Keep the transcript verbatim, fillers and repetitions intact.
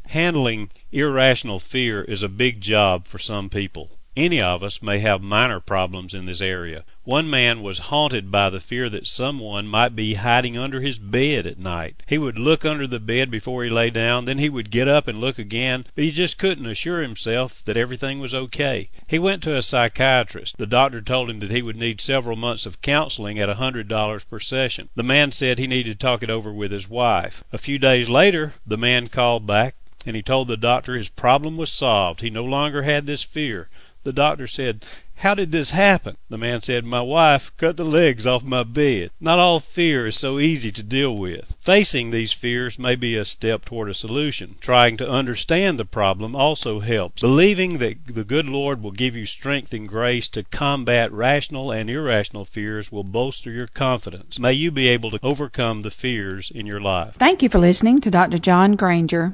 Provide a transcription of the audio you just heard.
Handling irrational fear is a big job for some people. Any of us may have minor problems in this area. One man was haunted by the fear that someone might be hiding under his bed at night. He would look under the bed before he lay down, then he would get up and look again, but he just couldn't assure himself that everything was okay. He went to a psychiatrist. The doctor told him that he would need several months of counseling at a hundred dollars per session. The man said he needed to talk it over with his wife. A few days later, the man called back, and he told the doctor his problem was solved. He no longer had this fear. The doctor said, "How did this happen?" The man said, "My wife cut the legs off my bed." Not all fear is so easy to deal with. Facing these fears may be a step toward a solution. Trying to understand the problem also helps. Believing that the good Lord will give you strength and grace to combat rational and irrational fears will bolster your confidence. May you be able to overcome the fears in your life. Thank you for listening to Doctor John Granger.